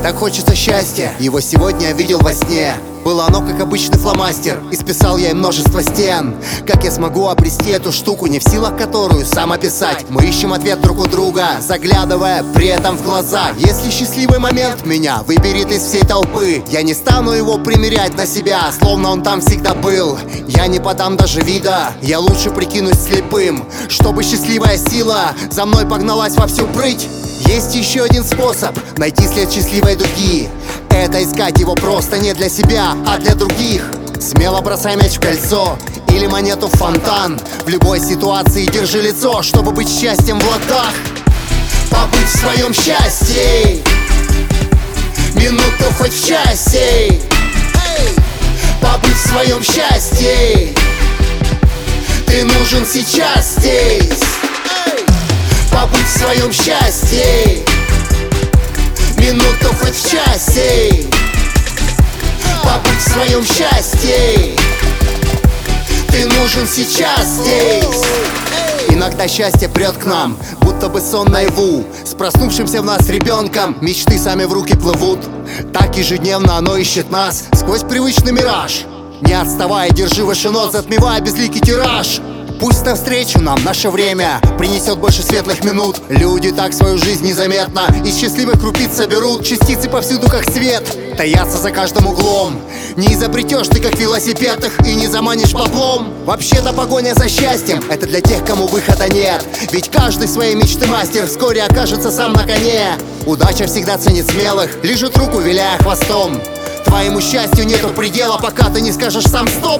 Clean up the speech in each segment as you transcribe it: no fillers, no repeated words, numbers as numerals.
Так хочется счастья, его сегодня я видел во сне. Было оно как обычный фломастер, исписал я и множество стен. Как я смогу обрести эту штуку, не в силах которую сам описать? Мы ищем ответ друг у друга, заглядывая при этом в глаза. Если счастливый момент меня выберет из всей толпы, я не стану его примерять на себя, словно он там всегда был. Я не подам даже вида, я лучше прикинусь слепым, чтобы счастливая сила за мной погналась во всю прыть. Есть еще один способ найти след счастливой дуги. Это искать его просто не для себя, а для других. Смело бросай мяч в кольцо или монету в фонтан. В любой ситуации держи лицо, чтобы быть счастьем в ладах. Побыть в своем счастье минуту хоть в часе. Побыть в своем счастье ты нужен сейчас здесь. Побыть в своем счастье минуту хоть в часе. Побыть в своем счастье ты нужен сейчас здесь. Иногда счастье прет к нам, будто бы сон наяву. С проснувшимся в нас ребенком мечты сами в руки плывут. Так ежедневно оно ищет нас сквозь привычный мираж. Не отставай, держи выше нос, затмевая безликий тираж. Пусть навстречу нам наше время принесет больше светлых минут. Люди так свою жизнь незаметно из счастливых крупиц соберут. Частицы повсюду как свет таятся за каждым углом. Не изобретешь ты как велосипед их и не заманишь поплом. Вообще-то погоня за счастьем — это для тех, кому выхода нет. Ведь каждый своей мечты мастер вскоре окажется сам на коне. Удача всегда ценит смелых, лижет руку, виляя хвостом. Твоему счастью нету предела, пока ты не скажешь сам стоп.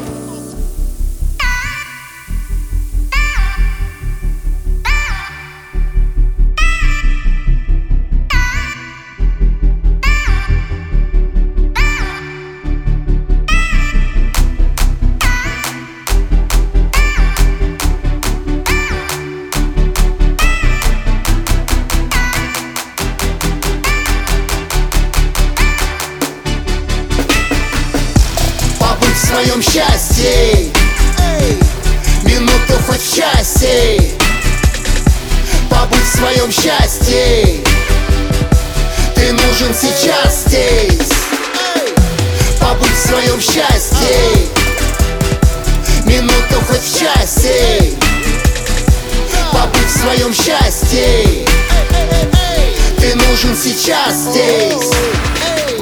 В своем счастье минуту хоть в часе. Побыть в своем счастье ты нужен сейчас здесь. Побыть в своем счастье минуту хоть в часе. Побыть в своем счастье ты нужен сейчас здесь.